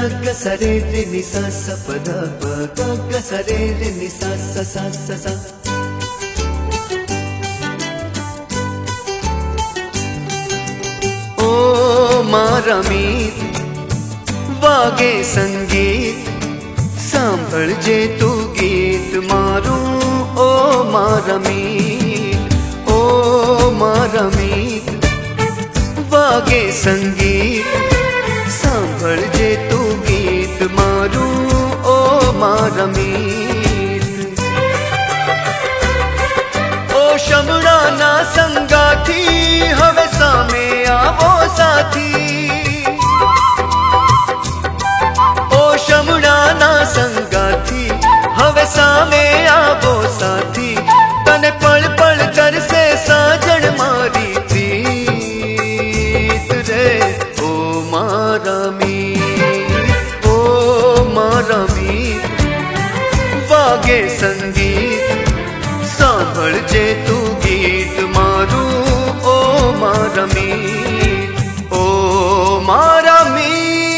ग स रे रे नि सा स प ध प ग ग स रे रे नि सा स सा स सा। ओ मारा मीत वागे संगीत सांभळजे तू गीत मारू। ओ मारा मीत, ओ मारा मीत वागे संगीत सांभळजे तू गीत मारू। ओ मारा मीत, ओ शमणा ना संगाथी हवे सामे आवो साथी। ओ शमणा ना संगाथी हवे सामे आवो साथी। तने पल पल कर से साजन मारी प्रीत रे। ओ मारा मीत, ओ मारा मीत वागे संगीत सांभळजे तू गीत मारू। ओ मारा मीत, ओ मारा मीत।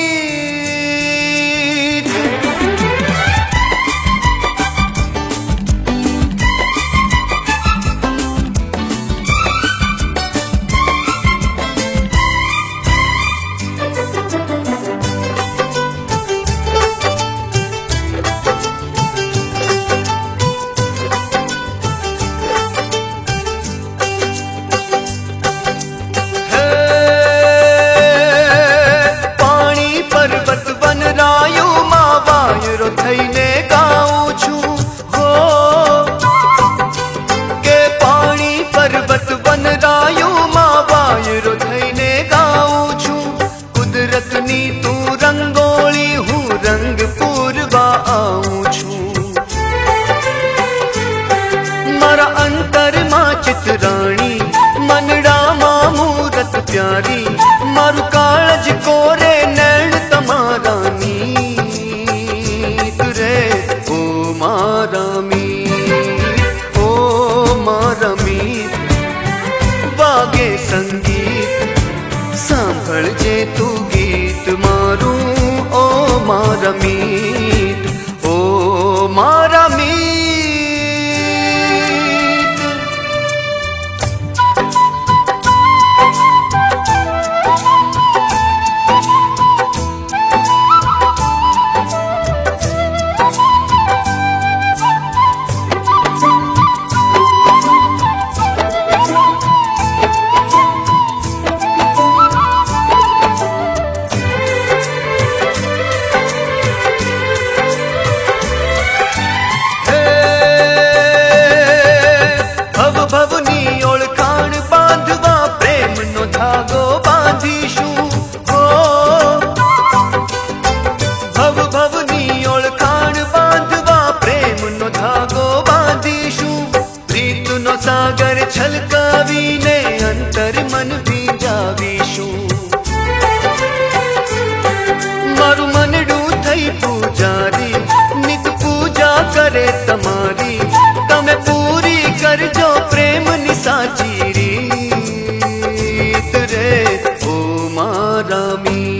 थईने गाऊं छू हो के पानी पर्वत बन रायू मां वायरो थईने गाऊं छू। कुदरत नी तू रंगोली हूँ रंग पूरवा आऊं छू। मारा अंतर मां चितराणी मनड़ा मां मूरत प्यारी। मारू काळज कोरे नैण तमारा नी मारा मीत, ओ मारा मीत वागे संगीत सांभळजे तू गीत मारू। ओ मारा मीत, ओ मारा मीत। सागर छलकावी ने अंतर मन भी जावीशू। मारू मनडू थई पूजारी नित पूजा करे तमारी। तमे पूरी कर जो प्रेम निसाची रीत रे। ओ मारा मीत,